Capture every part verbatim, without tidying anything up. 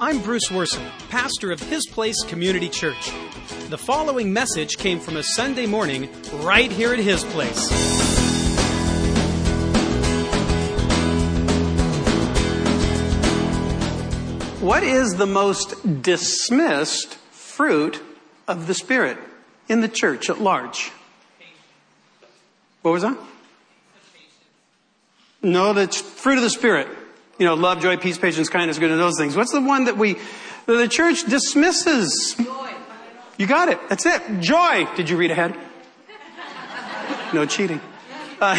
I'm Bruce Worson, pastor of His Place Community Church. The following message came from a Sunday morning right here at His Place. What is the most dismissed fruit of the Spirit in the church at large? What was that? No, the fruit of the Spirit. You know, love, joy, peace, patience, kindness, goodness, those things. What's the one that we, that the church dismisses? Joy. You got it. That's it. Joy. Did you read ahead? No cheating. Uh,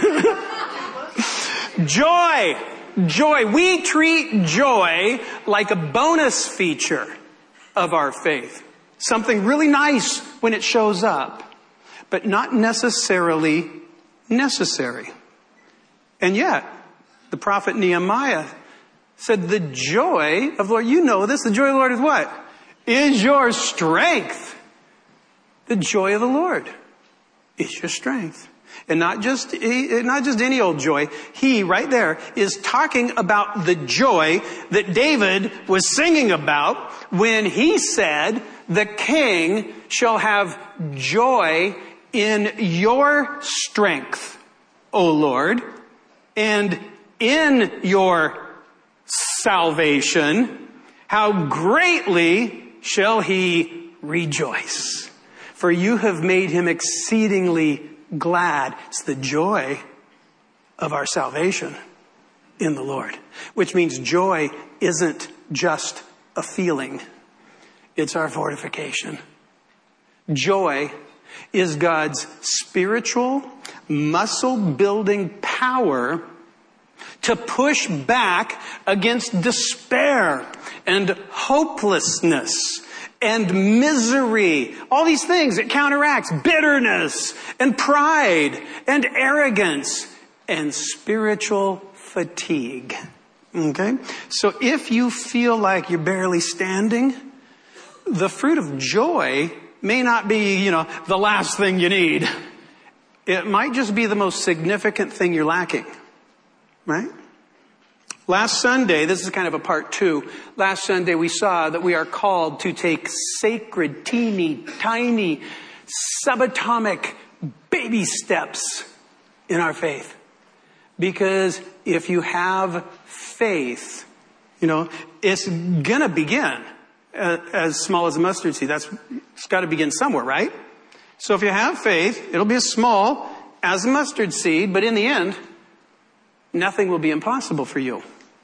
joy. Joy. We treat joy like a bonus feature of our faith. Something really nice when it shows up, but not necessarily necessary. And yet, the prophet Nehemiah said, the joy of the Lord, you know this, the joy of the Lord is what? Is your strength. The joy of the Lord is your strength. And not just, not just any old joy. He, right there, is talking about the joy that David was singing about when he said, the king shall have joy in your strength, O Lord, and in your salvation, how greatly shall he rejoice. For you have made him exceedingly glad. It's the joy of our salvation in the Lord. Which means joy isn't just a feeling. It's our fortification. Joy is God's spiritual, muscle-building power to push back against despair and hopelessness and misery. All these things it counteracts bitterness and pride and arrogance and spiritual fatigue. Okay? So if you feel like you're barely standing, the fruit of joy may not be, you know, the last thing you need. It might just be the most significant thing you're lacking. Right? Last Sunday, this is kind of a part two. Last Sunday we saw that we are called to take sacred, teeny, tiny, subatomic baby steps in our faith. Because if you have faith, you know, it's gonna begin as small as a mustard seed. That's, it's gotta begin somewhere, right? So if you have faith, it'll be as small as a mustard seed, but in the end, nothing will be impossible for you.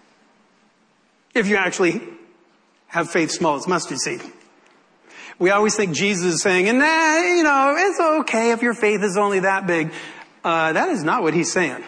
If you actually have faith small as mustard seed. We always think Jesus is saying, nah, you know, it's okay if your faith is only that big. Uh, that is not what he's saying.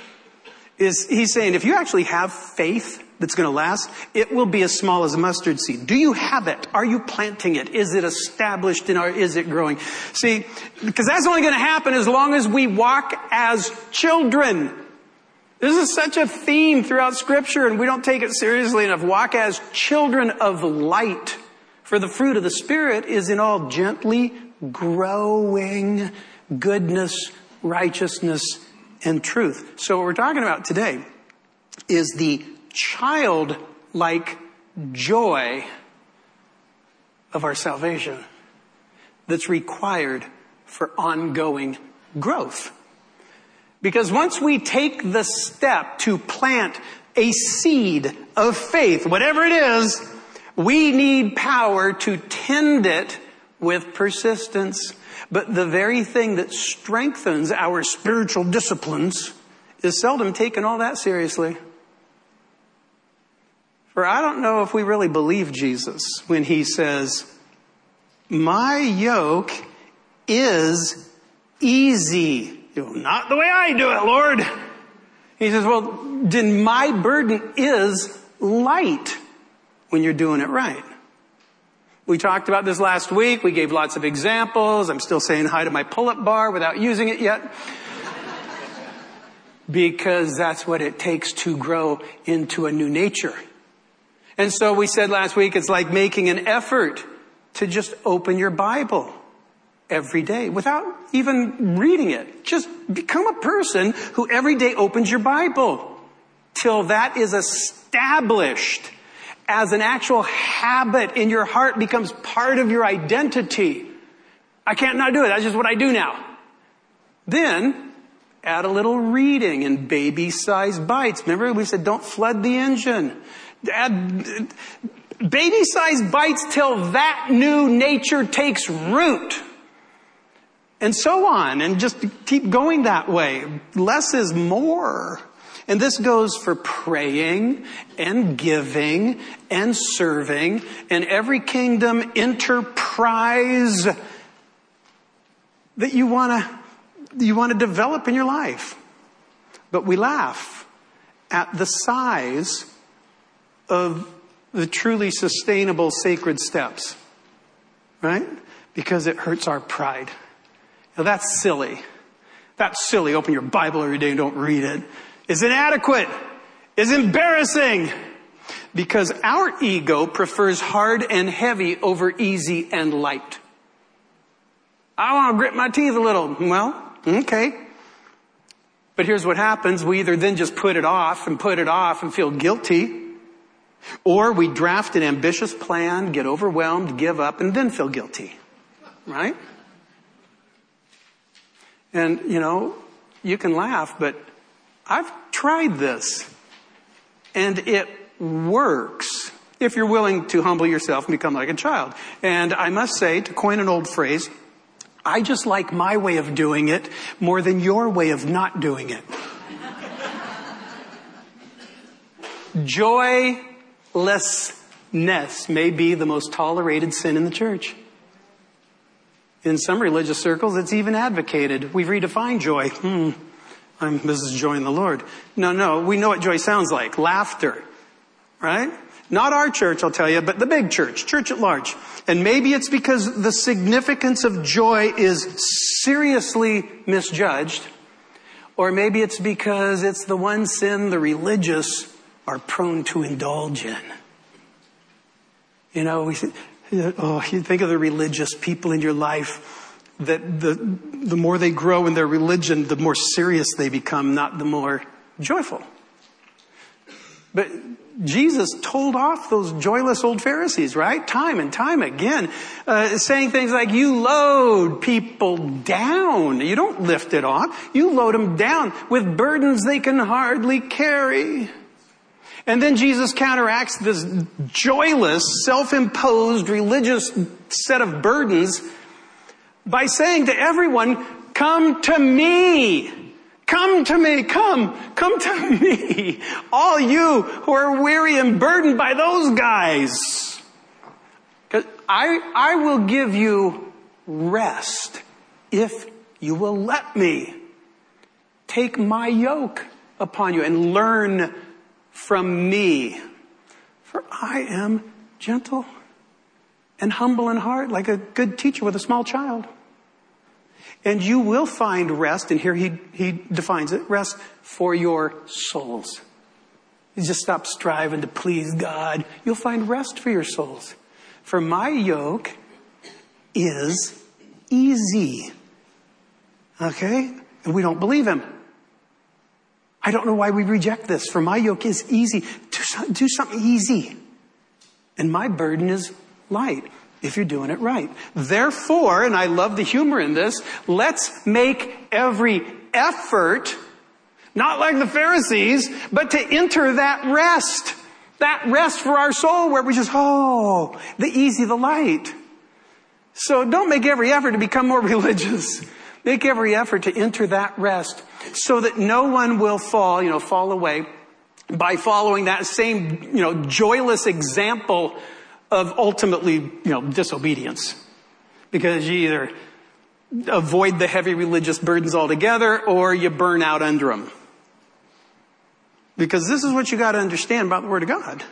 Is he's saying if you actually have faith that's going to last, it will be as small as a mustard seed. Do you have it? Are you planting it? Is it established in our, is it growing? See, because that's only going to happen as long as we walk as children. This is such a theme throughout Scripture, and we don't take it seriously enough. Walk as children of light. For the fruit of the Spirit is in all gently growing goodness, righteousness, and truth. So what we're talking about today is the childlike joy of our salvation that's required for ongoing growth. Because once we take the step to plant a seed of faith, whatever it is, we need power to tend it with persistence. But the very thing that strengthens our spiritual disciplines is seldom taken all that seriously. For I don't know if we really believe Jesus when he says, my yoke is easy. You know, not the way I do it, Lord. He says, well, then my burden is light when you're doing it right. We talked about this last week. We gave lots of examples. I'm still saying hi to my pull-up bar without using it yet. Because that's what it takes to grow into a new nature. And so we said last week, it's like making an effort to just open your Bible every day without even reading it. Just become a person who every day opens your Bible till that is established as an actual habit in your heart, becomes part of your identity. I can't not do it. That's just what I do now. Then add a little reading in baby-sized bites. Remember we said don't flood the engine. Add baby-sized bites till that new nature takes root. And so on. And just keep going that way. Less is more. And this goes for praying and giving and serving and every kingdom enterprise that you want to you want to develop in your life. But we laugh at the size of the truly sustainable sacred steps. Right? Because it hurts our pride. Now that's silly. That's silly. Open your Bible every day and don't read it. It's inadequate. It's embarrassing. Because our ego prefers hard and heavy over easy and light. I want to grit my teeth a little. Well, okay. But here's what happens. We either then just put it off and put it off and feel guilty. Or we draft an ambitious plan, get overwhelmed, give up, and then feel guilty. Right? And, you know, you can laugh, but I've tried this. And it works if you're willing to humble yourself and become like a child. And I must say, to coin an old phrase, I just like my way of doing it more than your way of not doing it. Joylessness may be the most tolerated sin in the church. In some religious circles, it's even advocated. We've redefined joy. Hmm, I'm, this is joy in the Lord. No, no, we know what joy sounds like. Laughter. Right? Not our church, I'll tell you, but the big church, church at large. And maybe it's because the significance of joy is seriously misjudged. Or maybe it's because it's the one sin the religious are prone to indulge in. You know, we oh, you think of the religious people in your life, that the the more they grow in their religion, the more serious they become, not the more joyful. But Jesus told off those joyless old Pharisees, right? Time and time again, uh, saying things like, you load people down. You don't lift it off. You load them down with burdens they can hardly carry. And then Jesus counteracts this joyless, self-imposed religious set of burdens by saying to everyone, come to me. Come to me. Come. Come to me. All you who are weary and burdened by those guys. 'Cause I, I will give you rest if you will let me. Take my yoke upon you and learn from me. For I am gentle and humble in heart, like a good teacher with a small child. And you will find rest, and here he, he defines it, rest for your souls. You just stop striving to please God. You'll find rest for your souls. For my yoke is easy. Okay? And we don't believe him. I don't know why we reject this. For my yoke is easy. Do, some, do something easy. And my burden is light. If you're doing it right. Therefore, and I love the humor in this, let's make every effort, not like the Pharisees, but to enter that rest. That rest for our soul where we just, oh, the easy, the light. So don't make every effort to become more religious. Make every effort to enter that rest so that no one will fall, you know, fall away by following that same, you know, joyless example of ultimately, you know, disobedience. Because you either avoid the heavy religious burdens altogether or you burn out under them. Because this is what you got to understand about the Word of God.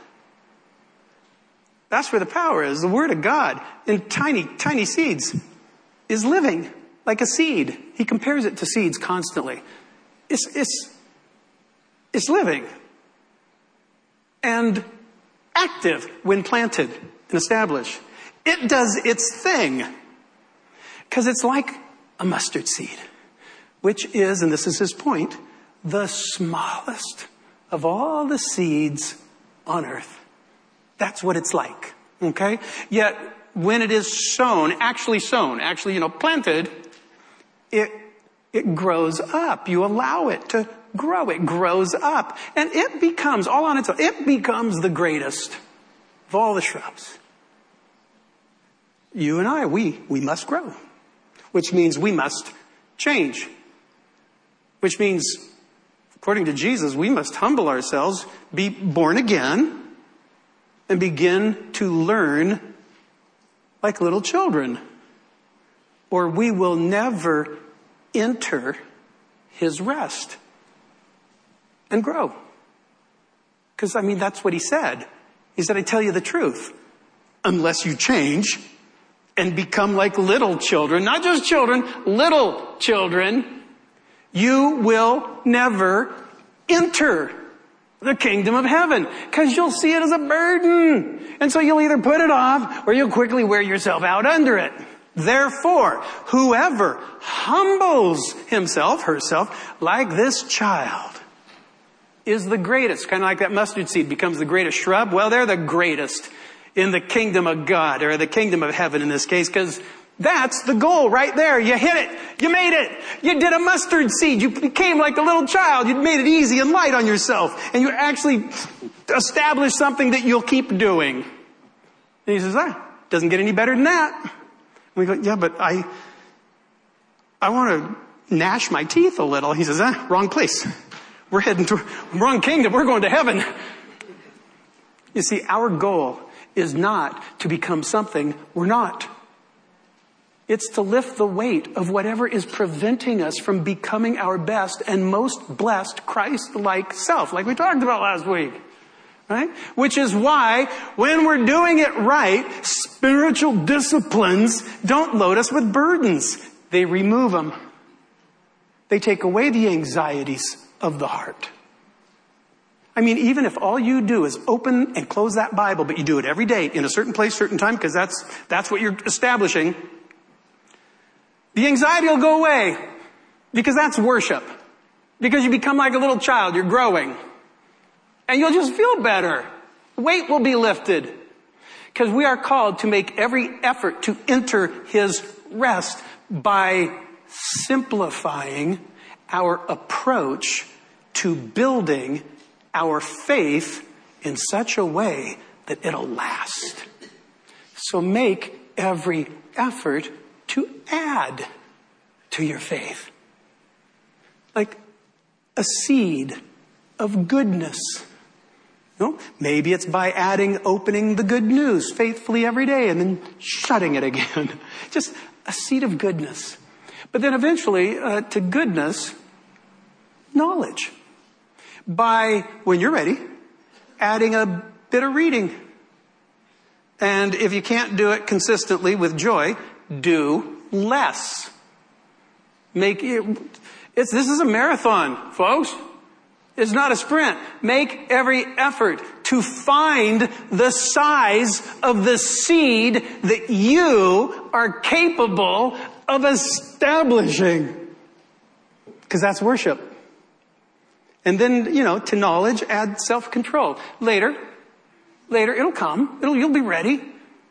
That's where the power is. The Word of God in tiny, tiny seeds is living like a seed. He compares it to seeds constantly. It's, it's, it's living. And active when planted and established. It does its thing. Because it's like a mustard seed, which is, and this is his point, the smallest of all the seeds on earth. That's what it's like. Okay? Yet, when it is sown, actually sown, actually, you know, planted, it, it grows up. You allow it to grow. It grows up. And it becomes, all on its own, it becomes the greatest of all the shrubs. You and I, we, we must grow. Which means we must change. Which means, according to Jesus, we must humble ourselves, be born again, and begin to learn like little children. Or we will never enter his rest and grow. Because, I mean, that's what he said. He said, I tell you the truth. Unless you change and become like little children, not just children, little children, you will never enter the kingdom of heaven. Because you'll see it as a burden. And so you'll either put it off or you'll quickly wear yourself out under it. Therefore, whoever humbles himself, herself, like this child is the greatest. Kind of like that mustard seed becomes the greatest shrub. Well, they're the greatest in the kingdom of God, or the kingdom of heaven in this case, because that's the goal right there. You hit it. You made it. You did a mustard seed. You became like a little child. You made it easy and light on yourself. And you actually established something that you'll keep doing. And he says, ah, doesn't get any better than that. And we go, yeah, but I, I want to gnash my teeth a little. He says, ah, wrong place. We're heading to wrong kingdom. We're going to heaven. You see, our goal is not to become something we're not. It's to lift the weight of whatever is preventing us from becoming our best and most blessed Christ-like self, like we talked about last week. Right? Which is why, when we're doing it right, spiritual disciplines don't load us with burdens. They remove them. They take away the anxieties of the heart. I mean, even if all you do is open and close that Bible, but you do it every day in a certain place, certain time, because that's, that's what you're establishing, the anxiety will go away, because that's worship. Because you become like a little child, you're growing. And you'll just feel better. Weight will be lifted. Because we are called to make every effort to enter his rest by simplifying our approach to building our faith in such a way that it'll last. So make every effort to add to your faith. Like a seed of goodness. You know, maybe it's by adding, opening the good news faithfully every day and then shutting it again. Just a seed of goodness. But then eventually, uh, to goodness, knowledge. By, when you're ready, adding a bit of reading. And if you can't do it consistently with joy, do less. Make it, it's, this is a marathon, folks. It's not a sprint. Make every effort to find the size of the seed that you are capable of establishing. Because that's worship. And then, you know, to knowledge, add self-control. Later, later, it'll come. It'll, you'll be ready.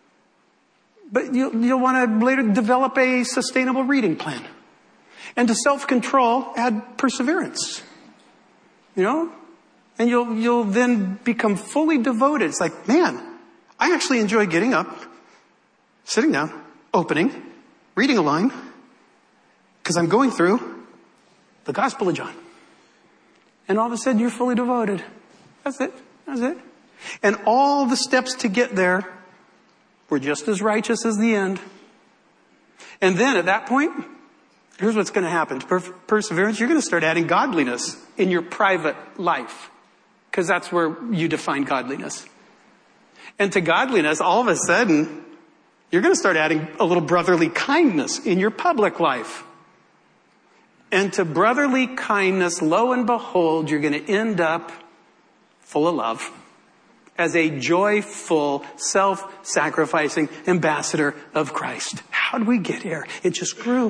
But you'll, you'll want to later develop a sustainable reading plan. And to self-control, add perseverance. You know? And you'll, you'll then become fully devoted. It's like, man, I actually enjoy getting up, sitting down, opening, reading a line, because I'm going through the Gospel of John. And all of a sudden, you're fully devoted. That's it. That's it. And all the steps to get there were just as righteous as the end. And then at that point, here's what's going to happen. Per- perseverance, you're going to start adding godliness in your private life. Because that's where you define godliness. And to godliness, all of a sudden, you're going to start adding a little brotherly kindness in your public life. And to brotherly kindness, lo and behold, you're going to end up full of love as a joyful, self-sacrificing ambassador of Christ. How did we get here? It just grew.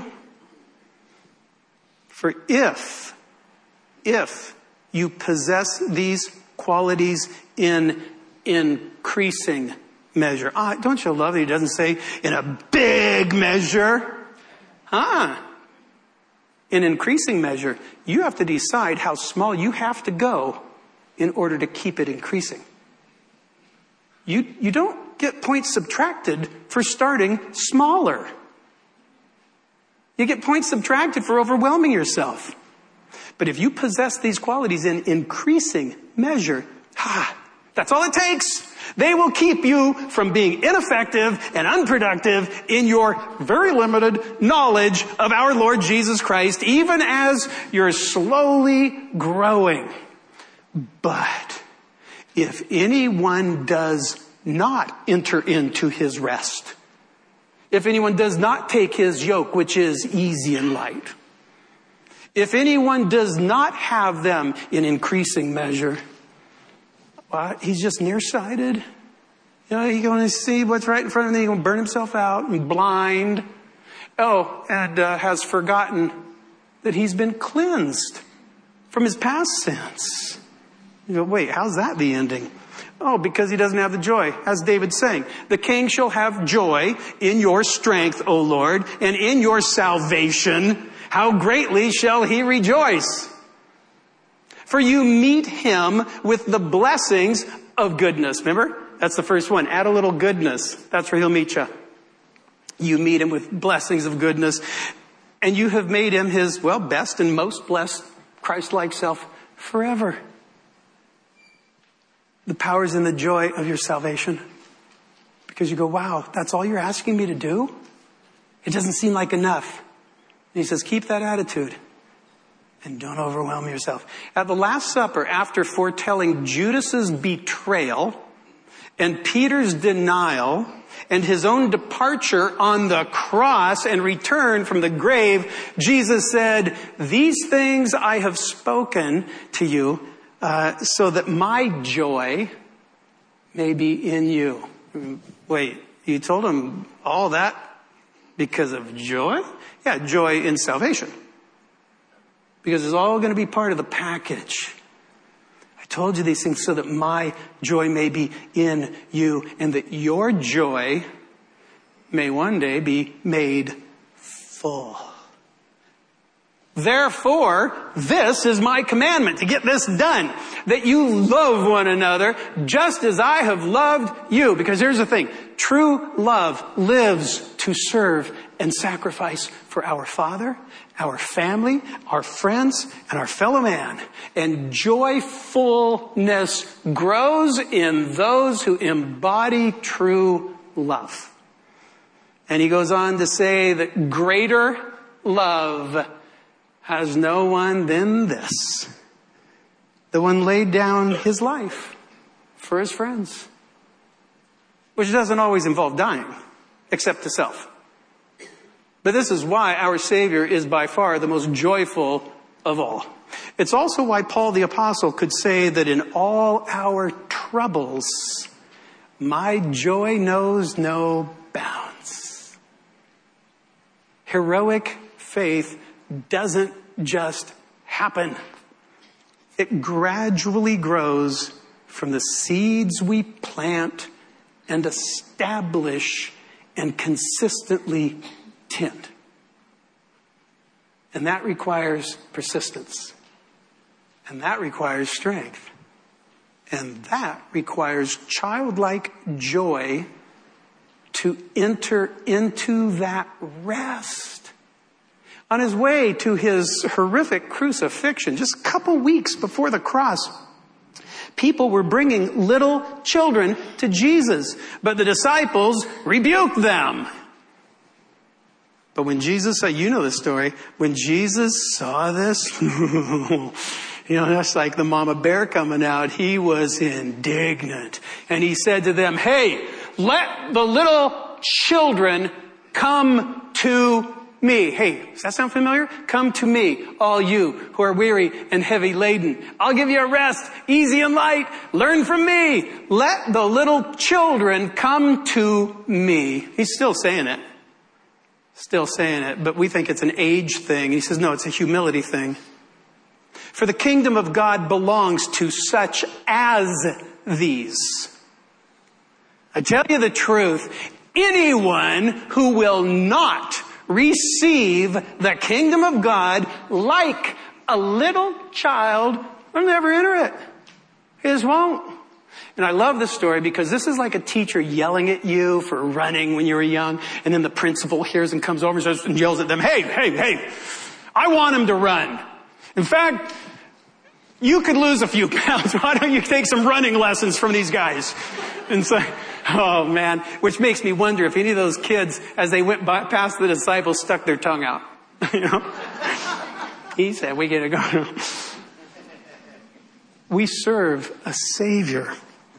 For if, if you possess these qualities in increasing measure. Ah, don't you love that he doesn't say in a big measure? Ah, in increasing measure. You have to decide how small you have to go in order to keep it increasing. You, you don't get points subtracted for starting smaller. You get points subtracted for overwhelming yourself. But if you possess these qualities in increasing measure, ah, that's all it takes. They will keep you from being ineffective and unproductive in your very limited knowledge of our Lord Jesus Christ, even as you're slowly growing. But if anyone does not enter into his rest, if anyone does not take his yoke, which is easy and light, if anyone does not have them in increasing measure, well, he's just nearsighted. You know, he's going to see what's right in front of him. He's going to burn himself out and blind. Oh, and uh, has forgotten that he's been cleansed from his past sins. You go, wait, how's that the ending? Oh, because he doesn't have the joy. As David's saying, the king shall have joy in your strength, O Lord, and in your salvation. How greatly shall he rejoice? For you meet him with the blessings of goodness. Remember? That's the first one. Add a little goodness. That's where he'll meet you. You meet him with blessings of goodness. And you have made him his, well, best and most blessed Christ-like self forever. The power is in the joy of your salvation. Because you go, wow, that's all you're asking me to do? It doesn't seem like enough. And he says, keep that attitude. And don't overwhelm yourself. At the Last Supper, after foretelling Judas's betrayal and Peter's denial and his own departure on the cross and return from the grave, Jesus said, these things I have spoken to you uh, so that my joy may be in you. Wait, you told him all that because of joy? Yeah, joy in salvation. Because it's all going to be part of the package. I told you these things so that my joy may be in you and that your joy may one day be made full. Therefore, this is my commandment, to get this done, that you love one another just as I have loved you. Because here's the thing, true love lives to serve and sacrifice for our Father, our family, our friends, and our fellow man. And joyfulness grows in those who embody true love. And he goes on to say that greater love has no one than this. The one laid down his life for his friends. Which doesn't always involve dying, except to self. But this is why our Savior is by far the most joyful of all. It's also why Paul the Apostle could say that in all our troubles, my joy knows no bounds. Heroic faith doesn't just happen. It gradually grows from the seeds we plant and establish and consistently tend. And that requires persistence. And that requires strength. And that requires childlike joy to enter into that rest. On his way to his horrific crucifixion, just a couple weeks before the cross, people were bringing little children to Jesus, but the disciples rebuked them. But when Jesus saw, you know the story, when Jesus saw this, you know, that's like the mama bear coming out. He was indignant. And he said to them, hey, let the little children come to me. Hey, does that sound familiar? Come to me, all you who are weary and heavy laden. I'll give you a rest, easy and light. Learn from me. Let the little children come to me. He's still saying it. Still saying it, but we think it's an age thing. He says, no, it's a humility thing. For the kingdom of God belongs to such as these. I tell you the truth, anyone who will not receive the kingdom of God like a little child will never enter it. He just won't. And I love this story because this is like a teacher yelling at you for running when you were young, and then the principal hears and comes over and, says, and yells at them, hey, hey, hey, I want him to run. In fact, you could lose a few pounds. Why don't you take some running lessons from these guys? And so, oh man, which makes me wonder if any of those kids, as they went by, past the disciples, stuck their tongue out. You know? He said, we gotta go. We serve a Savior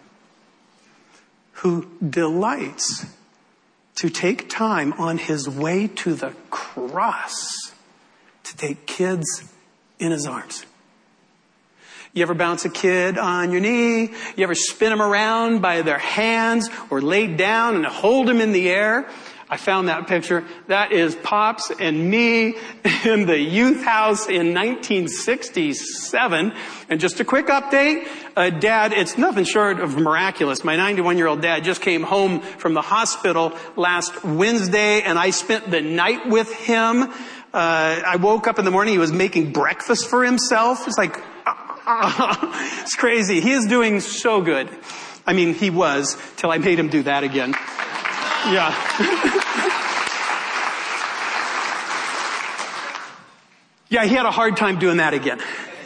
who delights to take time on his way to the cross to take kids in his arms. You ever bounce a kid on your knee? You ever spin them around by their hands or lay down and hold them in the air? I found that picture. That is Pops and me in the youth house in nineteen sixty-seven. And just a quick update. Uh, Dad, it's nothing short of miraculous. My ninety-one-year-old dad just came home from the hospital last Wednesday, and I spent the night with him. Uh, I woke up in the morning. He was making breakfast for himself. It's like, uh, uh, it's crazy. He is doing so good. I mean, he was, till I made him do that again. Yeah. Yeah, he had a hard time doing that again.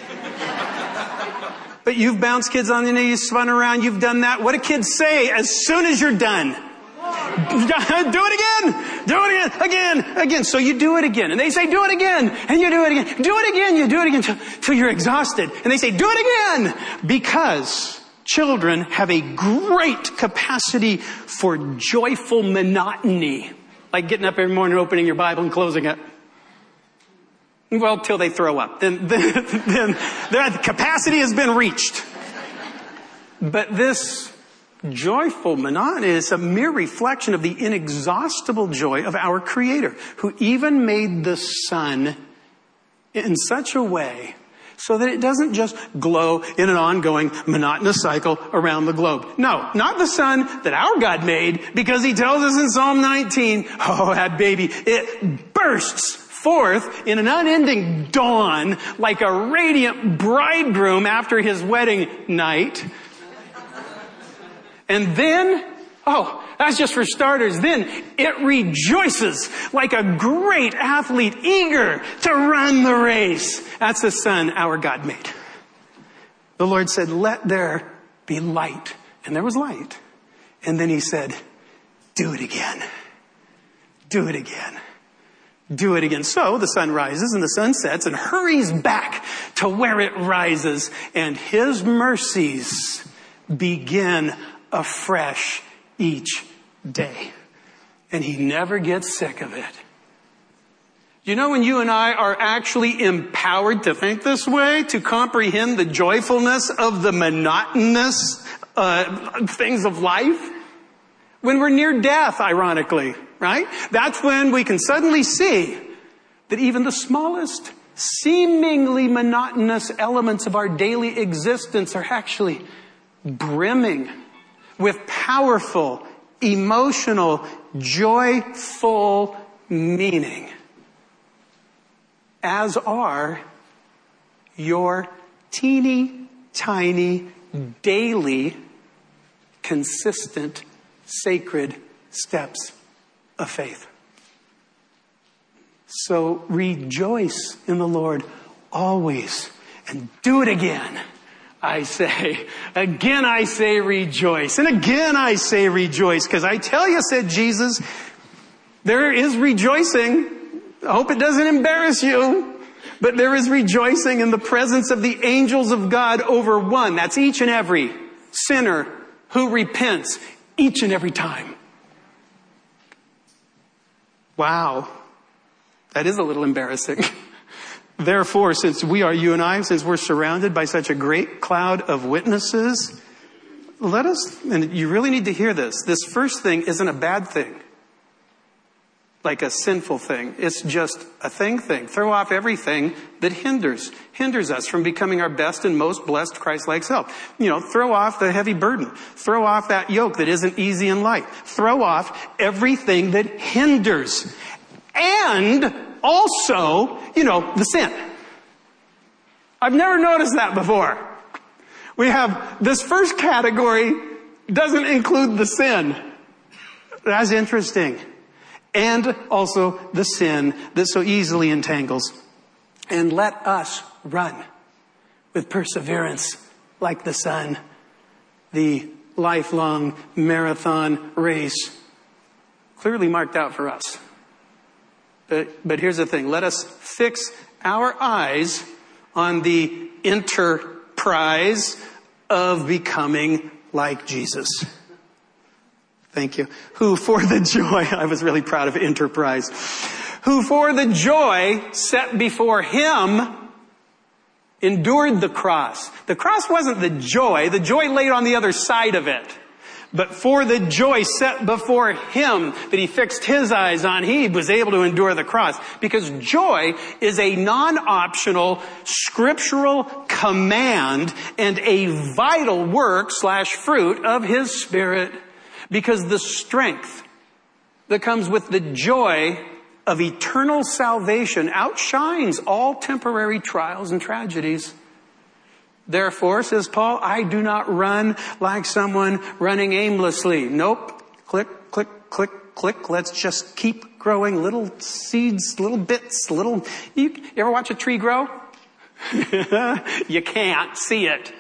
But you've bounced kids on the knee, you've spun around, you've done that. What do kids say as soon as you're done? Do it again! Do it again! Again! Again! So you do it again. And they say, do it again! And you do it again. Do it again! You do it again till, till you're exhausted. And they say, do it again! Because children have a great capacity for joyful monotony. Like getting up every morning, opening your Bible and closing it. Well, till they throw up. Then, then, then the capacity has been reached. But this joyful monotony is a mere reflection of the inexhaustible joy of our Creator, who even made the sun in such a way so that it doesn't just glow in an ongoing monotonous cycle around the globe. No, not the sun that our God made, because he tells us in Psalm nineteen, oh, that baby, it bursts forth in an unending dawn like a radiant bridegroom after his wedding night. And then, oh, that's just for starters. Then it rejoices like a great athlete eager to run the race. That's the sun our God made. The Lord said, let there be light. And there was light. And then he said, do it again. Do it again. Do it again. So the sun rises and the sun sets and hurries back to where it rises. And his mercies begin afresh each day. And he never gets sick of it. You know, when you and I are actually empowered to think this way, to comprehend the joyfulness of the monotonous uh, things of life, when we're near death, ironically, right? That's when we can suddenly see that even the smallest, seemingly monotonous elements of our daily existence are actually brimming with powerful, emotional, joyful meaning. As are your teeny tiny, daily, consistent, sacred steps of faith. So rejoice in the Lord always, and do it again. I say, again I say rejoice, and again I say rejoice, because I tell you, said Jesus, there is rejoicing. I hope it doesn't embarrass you, but there is rejoicing in the presence of the angels of God over one. That's each and every sinner who repents each and every time. Wow. That is a little embarrassing. Therefore, since we are you and I, since we're surrounded by such a great cloud of witnesses, let us, and you really need to hear this, this first thing isn't a bad thing. like a sinful thing. It's just a thing thing. Throw off everything that hinders, hinders us from becoming our best and most blessed Christ-like self. You know, throw off the heavy burden. Throw off that yoke that isn't easy and light. Throw off everything that hinders. And also, you know, the sin. I've never noticed that before. We have this first category doesn't include the sin. That's interesting. And also the sin that so easily entangles. And let us run with perseverance like the sun, the lifelong marathon race clearly marked out for us. But, but here's the thing. Let us fix our eyes on the enterprise of becoming like Jesus. Thank you. Who for the joy, I was really proud of enterprise. Who for the joy set before him endured the cross. The cross wasn't the joy. The joy laid on the other side of it. But for the joy set before him that he fixed his eyes on, he was able to endure the cross. Because joy is a non-optional scriptural command and a vital work slash fruit of his Spirit. Because the strength that comes with the joy of eternal salvation outshines all temporary trials and tragedies. Therefore, says Paul, I do not run like someone running aimlessly. Nope. Click, click, click, click. Let's just keep growing little seeds, little bits, little... You, you ever watch a tree grow? You can't see it.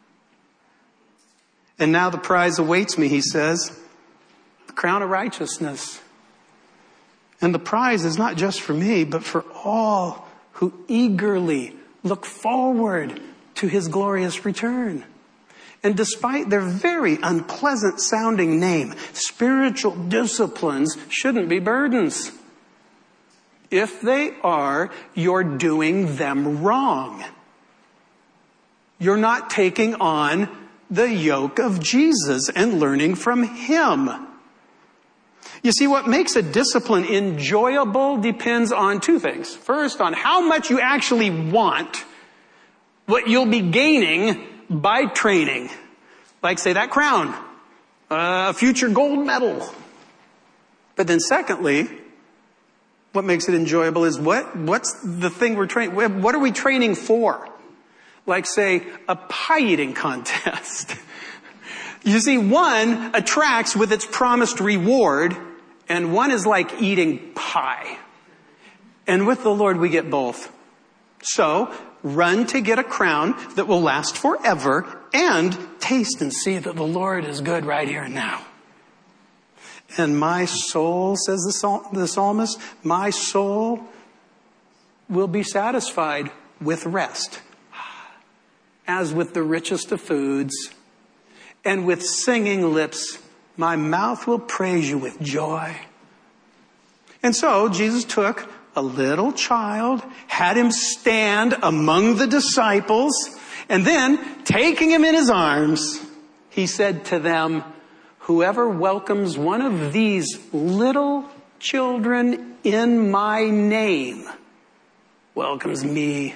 And now the prize awaits me, he says, the crown of righteousness. And the prize is not just for me, but for all who eagerly look forward to his glorious return. And despite their very unpleasant sounding name, spiritual disciplines shouldn't be burdens. If they are, you're doing them wrong. You're not taking on the yoke of Jesus and learning from him. You see, what makes a discipline enjoyable depends on two things. First, on how much you actually want what you'll be gaining by training. Like, say, that crown, a future gold medal. But then secondly, what makes it enjoyable is what, what's the thing we're training, what are we training for? Like, say, a pie eating contest. You see, one attracts with its promised reward, and one is like eating pie. And with the Lord, we get both. So, run to get a crown that will last forever, and taste and see that the Lord is good right here and now. And my soul, says the, psal- the psalmist, my soul will be satisfied with rest, as with the richest of foods, and with singing lips, my mouth will praise you with joy. And so Jesus took a little child, had him stand among the disciples, and then, taking him in his arms, he said to them, whoever welcomes one of these little children in my name welcomes me.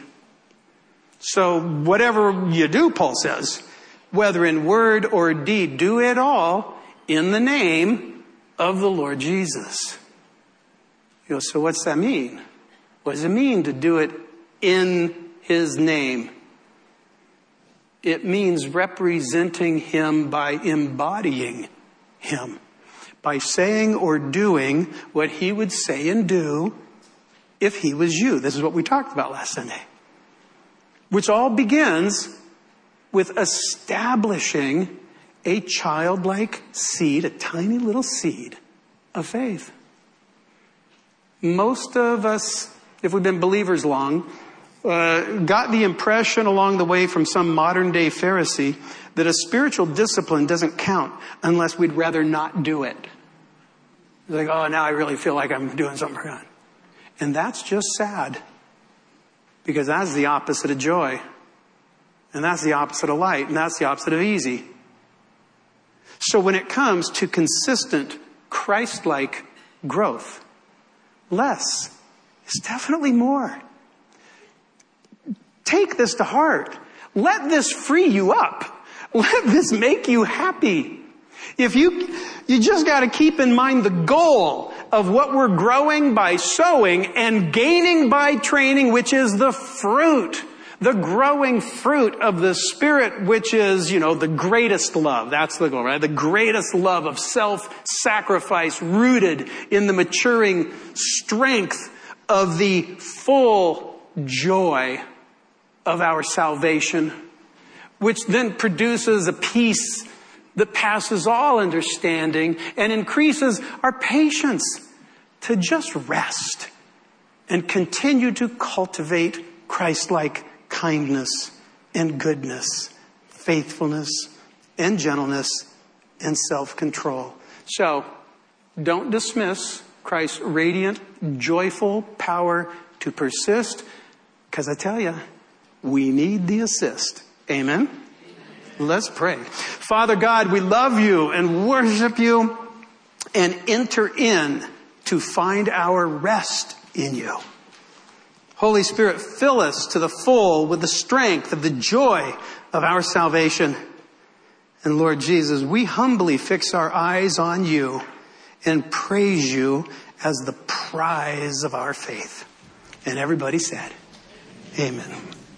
So whatever you do, Paul says, whether in word or deed, do it all in the name of the Lord Jesus. You know, so what's that mean? What does it mean to do it in his name? It means representing him by embodying him, by saying or doing what he would say and do if he was you. This is what we talked about last Sunday. Which all begins with establishing a childlike seed, a tiny little seed of faith. Most of us, if we've been believers long, uh, got the impression along the way from some modern day Pharisee that a spiritual discipline doesn't count unless we'd rather not do it. It's like, oh, now I really feel like I'm doing something for God. And that's just sad. Because that's the opposite of joy. And that's the opposite of light. And that's the opposite of easy. So when it comes to consistent Christ-like growth, less is definitely more. Take this to heart. Let this free you up. Let this make you happy. If you, you just got to keep in mind the goal of what we're growing by sowing and gaining by training, which is the fruit, the growing fruit of the Spirit, which is, you know, the greatest love. That's the goal, right? The greatest love of self-sacrifice rooted in the maturing strength of the full joy of our salvation, which then produces a peace that passes all understanding and increases our patience to just rest and continue to cultivate Christ-like kindness and goodness, faithfulness and gentleness and self-control. So, don't dismiss Christ's radiant, joyful power to persist, because I tell you, we need the assist. Amen? Let's pray. Father God, we love you and worship you and enter in to find our rest in you. Holy Spirit, fill us to the full with the strength of the joy of our salvation. And Lord Jesus, we humbly fix our eyes on you and praise you as the prize of our faith. And everybody said, amen.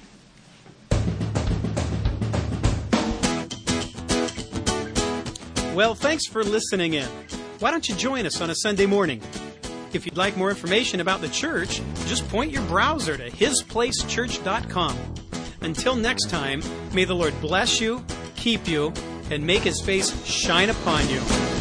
Well, thanks for listening in. Why don't you join us on a Sunday morning? If you'd like more information about the church, just point your browser to his place church dot com. Until next time, may the Lord bless you, keep you, and make his face shine upon you.